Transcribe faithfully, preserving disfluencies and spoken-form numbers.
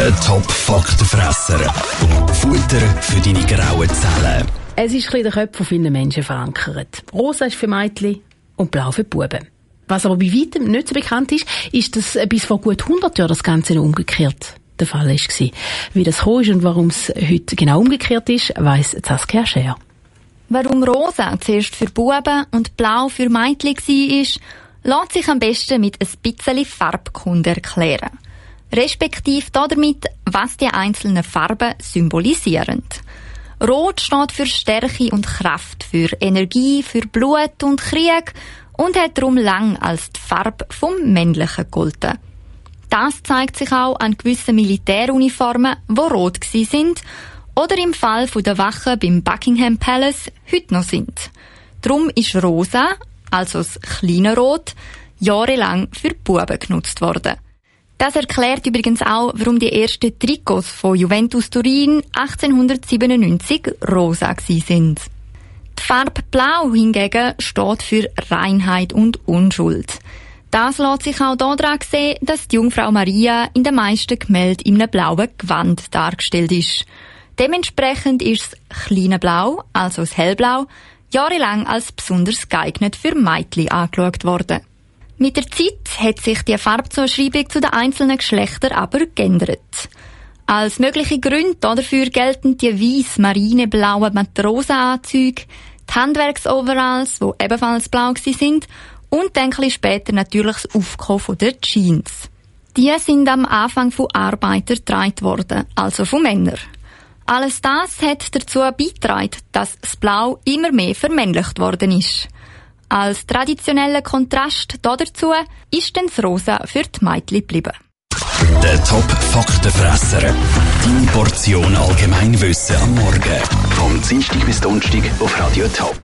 Der Top-Faktenfresser. Futter für deine grauen Zellen. Es ist in den Köpfen von vielen Menschen verankert. Rosa ist für Mädchen und blau für Buben. Was aber bei weitem nicht so bekannt ist, ist, dass bis vor gut hundert Jahren das Ganze noch umgekehrt der Fall war. Wie das so ist und warum es heute genau umgekehrt ist, weiss Saskia Scher. Warum rosa zuerst für Buben und blau für Mädchen war, lässt sich am besten mit ein bisschen Farbkunde erklären. Respektive damit, was die einzelnen Farben symbolisieren. Rot steht für Stärke und Kraft, für Energie, für Blut und Krieg und hat darum lang als die Farbe vom Männlichen gegolten. Das zeigt sich auch an gewissen Militäruniformen, die rot gsi sind oder im Fall der Wachen beim Buckingham Palace heute noch sind. Darum ist rosa, also das kleine Rot, jahrelang für Buben genutzt worden. Das erklärt übrigens auch, warum die ersten Trikots von Juventus Turin achtzehnhundertsiebenundneunzig rosa gsi sind. Die Farbe Blau hingegen steht für Reinheit und Unschuld. Das lässt sich auch daran sehen, dass die Jungfrau Maria in den meisten Gemälden in einem blauen Gewand dargestellt ist. Dementsprechend ist das kleine Blau, also das Hellblau, jahrelang als besonders geeignet für Mädchen angeschaut worden. Mit der Zeit hat sich die Farbzuschreibung zu den einzelnen Geschlechtern aber geändert. Als mögliche Gründe dafür gelten die weiss-marineblauen Matrosenanzüge, die Handwerksoveralls, die ebenfalls blau sind, und dann ein später natürlich das Aufkommen der Jeans. Die sind am Anfang von Arbeitern getragen worden, also von Männern. Alles das hat dazu beigetragen, dass das Blau immer mehr vermännlicht worden ist. Als traditioneller Kontrast dazu ist dann das Rosa für die Mädchen geblieben. Der Top-Faktenfresser. Deine Portion Allgemeinwissen am Morgen. Vom Dienstag bis Donnerstag auf Radio Top.